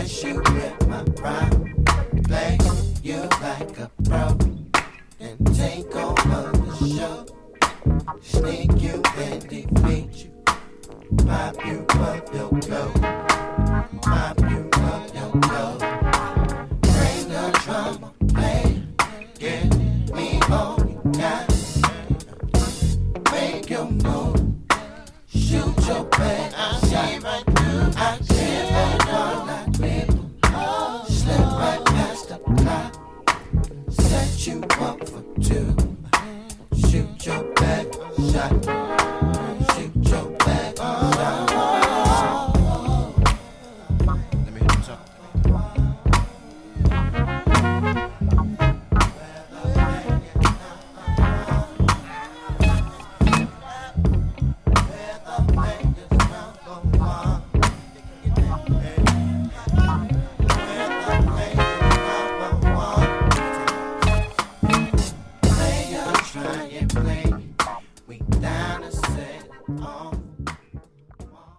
you with my pride. Play you like a pro and take over the show. Sneak you and defeat you. Pop you up your glow. Pop you up your glow. Bring the drama, play. Get me all you got. Make your move. Shoot your bad shot. I see